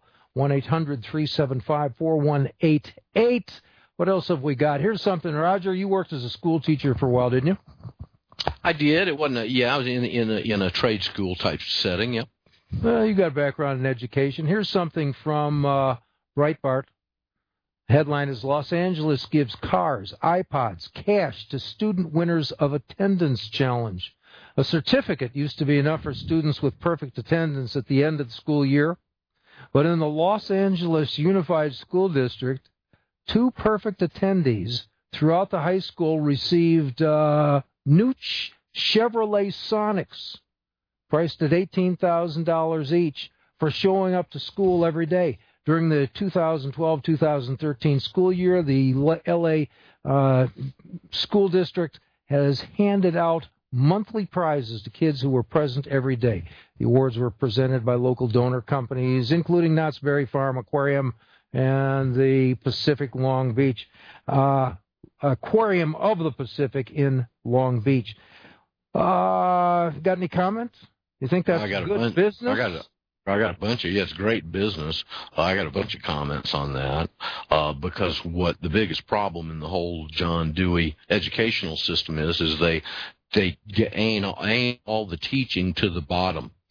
1-800-375-4188. What else have we got? Here's something, Roger. You worked as a school teacher for a while, didn't you? I did. It wasn't. I was in a trade school type setting. Yep. Well, you got a background in education. Here's something from Breitbart. Headline is Los Angeles gives cars, iPods, cash to student winners of attendance challenge. A certificate used to be enough for students with perfect attendance at the end of the school year. But in the Los Angeles Unified School District, 2 perfect attendees throughout the high school received new Chevrolet Sonics, priced at $18,000 each, for showing up to school every day. During the 2012-2013 school year, the L.A. School District has handed out monthly prizes to kids who were present every day. The awards were presented by local donor companies, including Knott's Berry Farm Aquarium and the Pacific Long Beach Aquarium of the Pacific in Long Beach. Got any comments? You think that's good business? I got a bunch of, it's great business. I got a bunch of comments on that because what the biggest problem in the whole John Dewey educational system is they aim all the teaching to the bottom.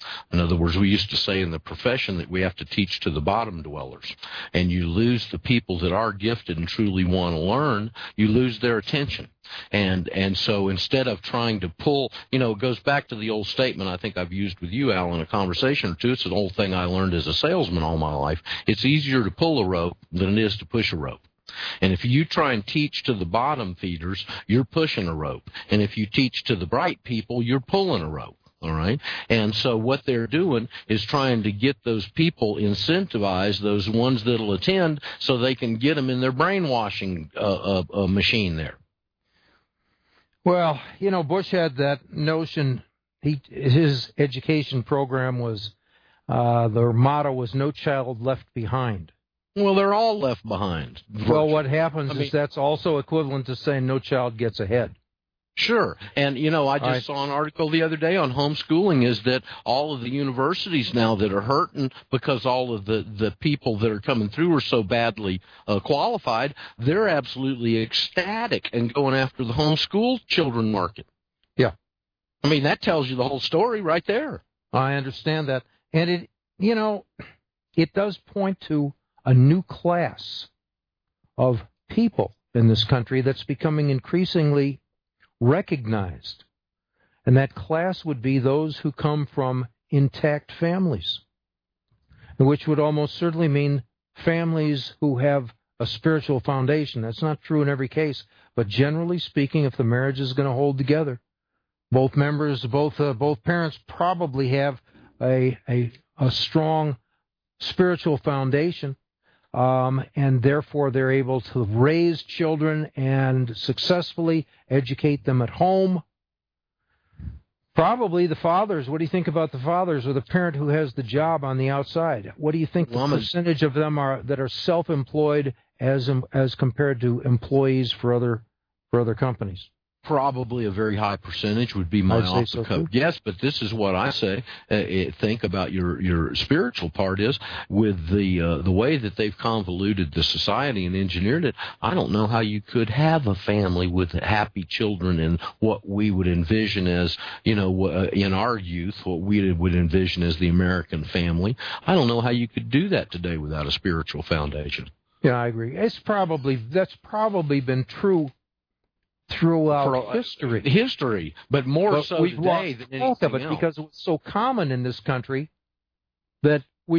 In other words, we used to say in the profession that we have to teach to the bottom dwellers, and you lose the people that are gifted and truly want to learn, you lose their attention. And so instead of trying to pull, it goes back to the old statement I think I've used with you, Al, in a conversation or two. It's an old thing I learned as a salesman all my life. It's easier to pull a rope than it is to push a rope. And if you try and teach to the bottom feeders, you're pushing a rope. And if you teach to the bright people, you're pulling a rope. All right. And so what they're doing is trying to get those people incentivized, those ones that'll attend, so they can get them in their brainwashing machine there. Well, Bush had that notion. His education program was, their motto was "No child left behind." Well, they're all left behind. Well, what happens is that's also equivalent to saying no child gets ahead. Sure. And, I just saw an article the other day on homeschooling is that all of the universities now that are hurting because all of the people that are coming through are so badly qualified, they're absolutely ecstatic and going after the homeschool children market. Yeah. I mean, that tells you the whole story right there. I understand that. And it does point to a new class of people in this country that's becoming increasingly recognized. And that class would be those who come from intact families, which would almost certainly mean families who have a spiritual foundation. That's not true in every case, but generally speaking, if the marriage is going to hold together, both parents probably have a strong spiritual foundation. And therefore they're able to raise children and successfully educate them at home. Probably the fathers. What do you think about the fathers or the parent who has the job on the outside? What do you think the percentage of them that are self-employed as compared to employees for other companies? Probably a very high percentage would be my off the cuff. Yes, but this is what I say. Think about your spiritual part is with the way that they've convoluted the society and engineered it. I don't know how you could have a family with happy children and what we would envision as in our youth, what we would envision as the American family. I don't know how you could do that today without a spiritual foundation. Yeah, I agree. That's probably been true throughout history, but more so today than anything else. Because it was so common in this country that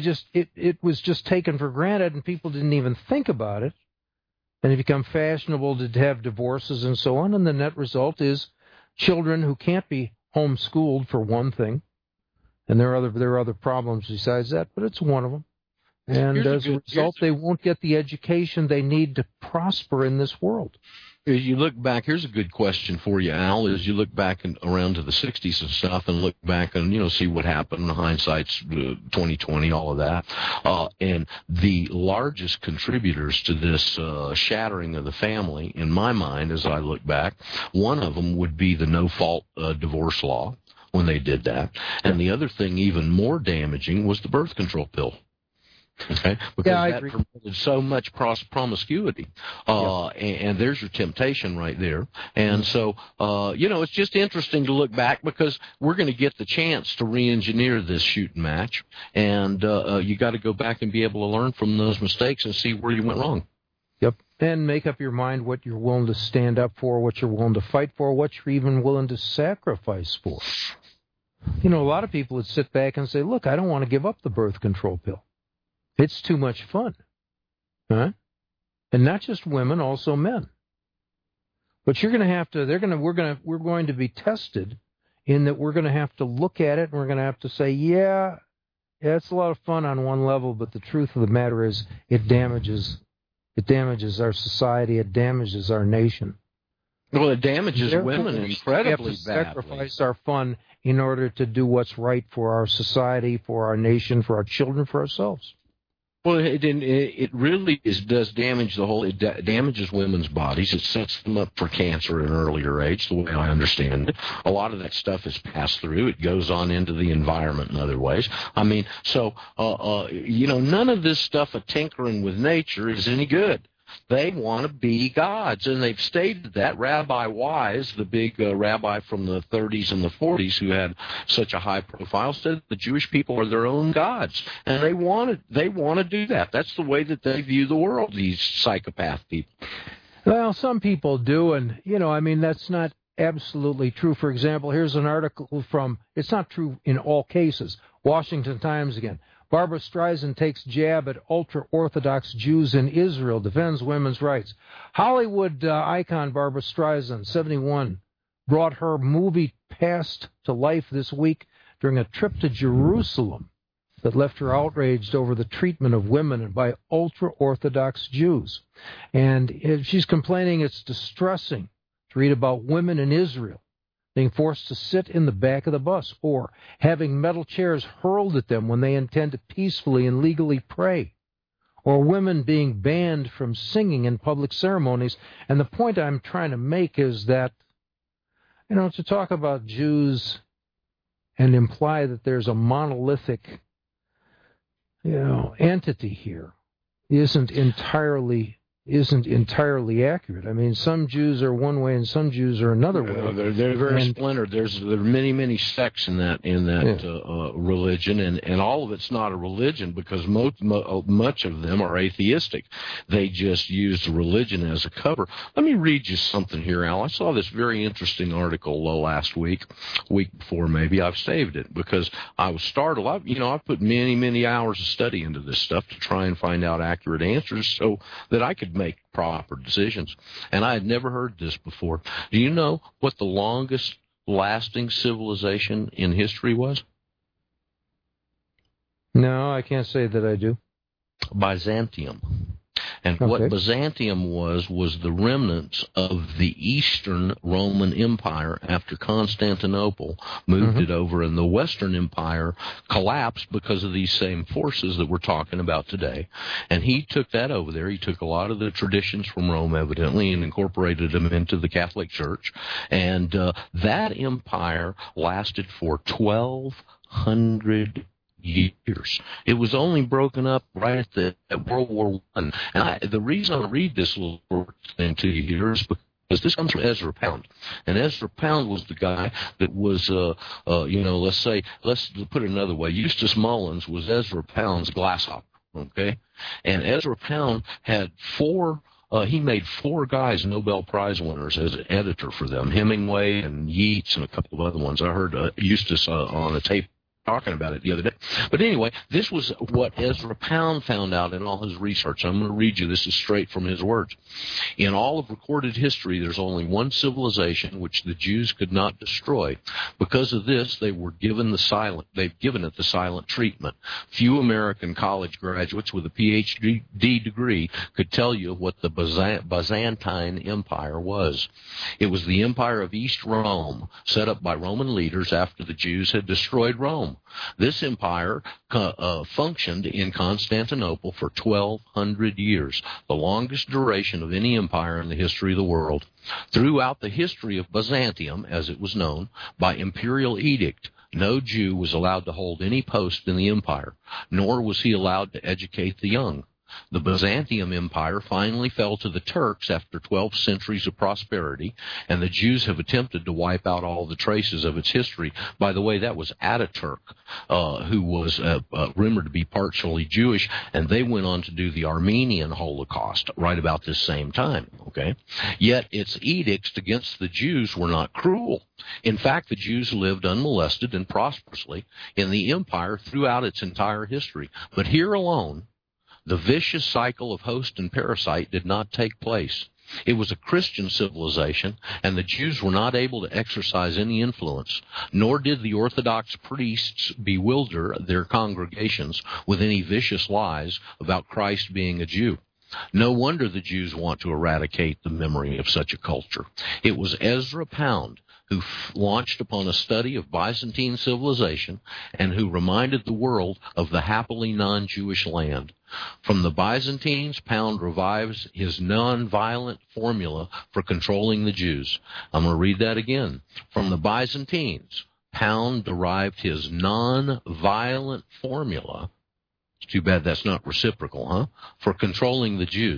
it was just taken for granted and people didn't even think about it. And it became fashionable to have divorces and so on, and the net result is children who can't be homeschooled for one thing, and there are other problems besides that, but it's one of them. And as a result, they won't get the education they need to prosper in this world. As you look back, here's a good question for you, Al, as you look back around to the 60s and stuff and look back and, see what happened, hindsight's 2020, all of that. And the largest contributors to this shattering of the family, in my mind, as I look back, one of them would be the no-fault divorce law when they did that. And the other thing, even more damaging, was the birth control pill. Okay, because that promoted so much promiscuity, and there's your temptation right there. And so, it's just interesting to look back because we're going to get the chance to re-engineer this shooting match, and you got to go back and be able to learn from those mistakes and see where you went wrong. Yep, and make up your mind what you're willing to stand up for, what you're willing to fight for, what you're even willing to sacrifice for. A lot of people would sit back and say, "Look, I don't want to give up the birth control pill. It's too much fun." Huh? And not just women, also men. But you're going to have to, we're going to be tested in that we're going to have to look at it and we're going to have to say, yeah, it's a lot of fun on one level, but the truth of the matter is it damages our society, it damages our nation. Well, it damages women incredibly badly. We have to sacrifice our fun in order to do what's right for our society, for our nation, for our children, for ourselves. Well, it really does damage it damages women's bodies. It sets them up for cancer at an earlier age, the way I understand it. A lot of that stuff is passed through. It goes on into the environment in other ways. I mean, so, none of this stuff of tinkering with nature is any good. They want to be gods, and they've stated that. Rabbi Wise, the big rabbi from the 30s and the 40s who had such a high profile, said the Jewish people are their own gods, and they want to do that. That's the way that they view the world, these psychopath people. Well, some people do, and, that's not absolutely true. For example, here's an article from, it's not true in all cases, Washington Times again. Barbara Streisand takes jab at ultra-Orthodox Jews in Israel, defends women's rights. Hollywood icon Barbara Streisand, 71, brought her movie past to life this week during a trip to Jerusalem that left her outraged over the treatment of women by ultra-Orthodox Jews. And she's complaining it's distressing to read about women in Israel being forced to sit in the back of the bus or having metal chairs hurled at them when they intend to peacefully and legally pray, or women being banned from singing in public ceremonies. And the point I'm trying to make is that, to talk about Jews and imply that there's a monolithic, entity here isn't entirely accurate. I mean, some Jews are one way and some Jews are another way. They're very splintered. There are many sects in that religion, and all of it's not a religion because much of them are atheistic. They just use religion as a cover. Let me read you something here, Al. I saw this very interesting article last week before maybe. I've saved it because I was startled. I've put many hours of study into this stuff to try and find out accurate answers so that I could make proper decisions. And I had never heard this before. Do you know what the longest lasting civilization in history was? No, I can't say that I do. Byzantium. And what Byzantium was the remnants of the Eastern Roman Empire after Constantinople moved it over, and the Western Empire collapsed because of these same forces that we're talking about today. And he took that over there. He took a lot of the traditions from Rome, evidently, and incorporated them into the Catholic Church. And that empire lasted for 1,200 years. It was only broken up right at World War I. And the reason I read this little thing to you here is because this comes from Ezra Pound. And Ezra Pound was the guy that was, let's put it another way. Eustace Mullins was Ezra Pound's glasshopper, okay? And Ezra Pound had he made 4 guys Nobel Prize winners as an editor for them, Hemingway and Yeats and a couple of other ones. I heard Eustace on a tape talking about it the other day. But anyway, this was what Ezra Pound found out in all his research. I'm going to read you. This is straight from his words. In all of recorded history, there's only one civilization which the Jews could not destroy. Because of this, they've given it the silent treatment. Few American college graduates with a PhD degree could tell you what the Byzantine Empire was. It was the Empire of East Rome, set up by Roman leaders after the Jews had destroyed Rome. This empire functioned in Constantinople for 1,200 years, the longest duration of any empire in the history of the world. Throughout the history of Byzantium, as it was known, by imperial edict, no Jew was allowed to hold any post in the empire, nor was he allowed to educate the young. The Byzantium Empire finally fell to the Turks after 12 centuries of prosperity, and the Jews have attempted to wipe out all the traces of its history. By the way, that was Ataturk, who was rumored to be partially Jewish, and they went on to do the Armenian Holocaust right about this same time, okay? Yet its edicts against the Jews were not cruel. In fact, the Jews lived unmolested and prosperously in the empire throughout its entire history. But here alone, the vicious cycle of host and parasite did not take place. It was a Christian civilization, and the Jews were not able to exercise any influence, nor did the Orthodox priests bewilder their congregations with any vicious lies about Christ being a Jew. No wonder the Jews want to eradicate the memory of such a culture. It was Ezra Pound who launched upon a study of Byzantine civilization and who reminded the world of the happily non-Jewish land. From the Byzantines, Pound revives his non-violent formula for controlling the Jews. I'm going to read that again. From the Byzantines, Pound derived his non-violent formula. It's too bad that's not reciprocal, huh? For controlling the Jews.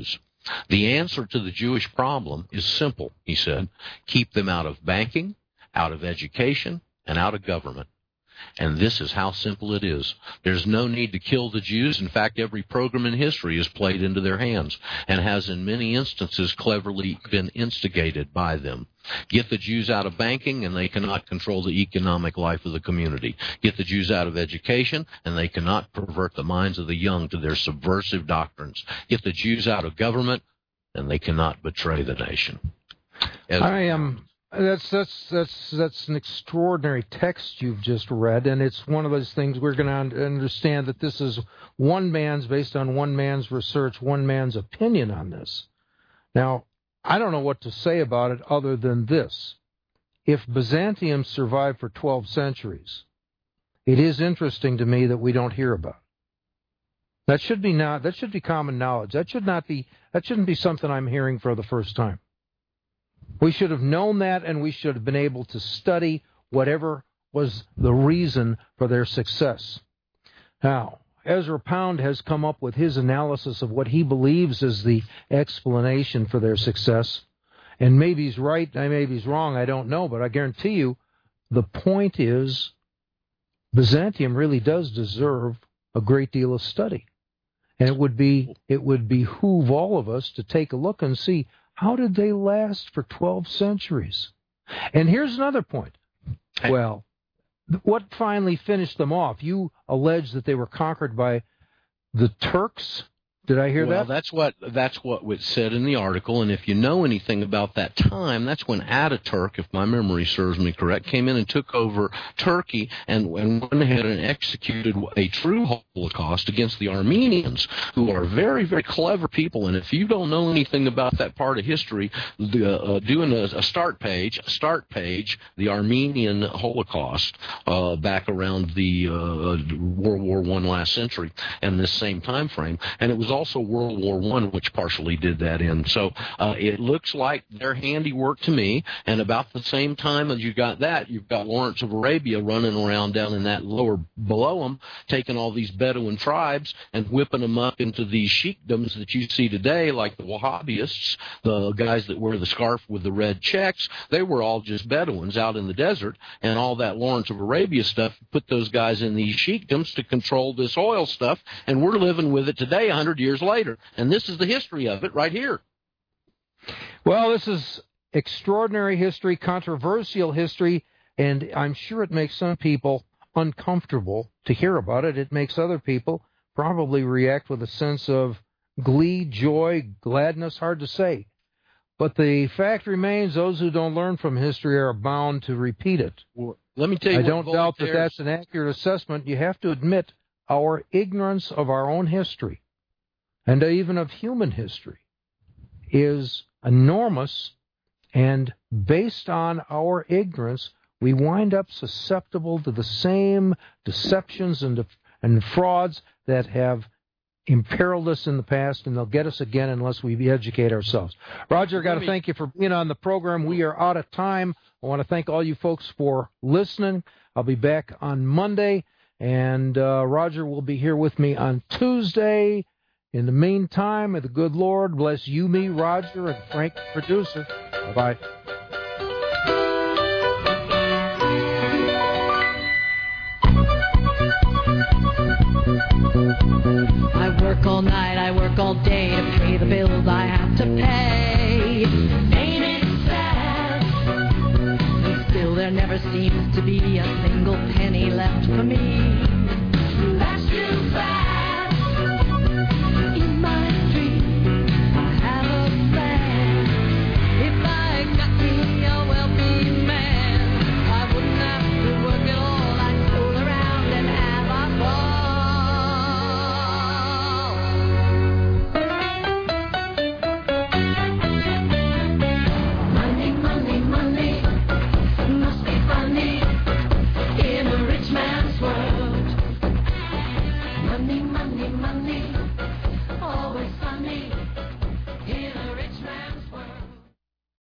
The answer to the Jewish problem is simple, he said. Keep them out of banking, out of education, and out of government. And this is how simple it is. There's no need to kill the Jews. In fact, every program in history is played into their hands and has in many instances cleverly been instigated by them. Get the Jews out of banking, and they cannot control the economic life of the community. Get the Jews out of education, and they cannot pervert the minds of the young to their subversive doctrines. Get the Jews out of government, and they cannot betray the nation. That's an extraordinary text you've just read, and it's one of those things we're going to understand that this is based on one man's research, one man's opinion on this. Now, I don't know what to say about it other than this. If Byzantium survived for 12 centuries, it is interesting to me that we don't hear about it. That should be common knowledge. That shouldn't be something I'm hearing for the first time. We should have known that, and we should have been able to study whatever was the reason for their success. Now, Ezra Pound has come up with his analysis of what he believes is the explanation for their success. And maybe he's right, maybe he's wrong, I don't know, but I guarantee you the point is Byzantium really does deserve a great deal of study. And it would behoove all of us to take a look and see, how did they last for 12 centuries? And here's another point. Well, what finally finished them off? You allege that they were conquered by the Turks. Did I hear that? Well, that's what was said in the article, and if you know anything about that time, that's when Ataturk, if my memory serves me correct, came in and took over Turkey and went ahead and executed a true Holocaust against the Armenians, who are very, very clever people. And if you don't know anything about that part of history, doing a start page, the Armenian Holocaust back around the World War I last century and this same time frame, and it was also World War I, which partially did that in. So it looks like their handiwork to me, and about the same time as you got that, you've got Lawrence of Arabia running around down in that lower below them, taking all these Bedouin tribes and whipping them up into these sheikdoms that you see today, like the Wahhabists, the guys that wear the scarf with the red checks. They were all just Bedouins out in the desert, and all that Lawrence of Arabia stuff put those guys in these sheikdoms to control this oil stuff, and we're living with it today 100 years later. And this is the history of it right here. Well, this is extraordinary history, controversial history, and I'm sure it makes some people uncomfortable to hear about it. It makes other people probably react with a sense of glee, joy, gladness, hard to say. But the fact remains, those who don't learn from history are bound to repeat it. Well, let me tell you, I don't doubt that that's an accurate assessment. You have to admit our ignorance of our own history, and even of human history, is enormous, and based on our ignorance, we wind up susceptible to the same deceptions and frauds that have imperiled us in the past, and they'll get us again unless we educate ourselves. Roger, I got to thank you for being on the program. We are out of time. I want to thank all you folks for listening. I'll be back on Monday, and Roger will be here with me on Tuesday. In the meantime, may the good Lord bless you, me, Roger, and Frank, the producer. Bye-bye. I work all night, I work all day to pay the bills I have to pay. Ain't it sad? And still there never seems to be a single penny left for me.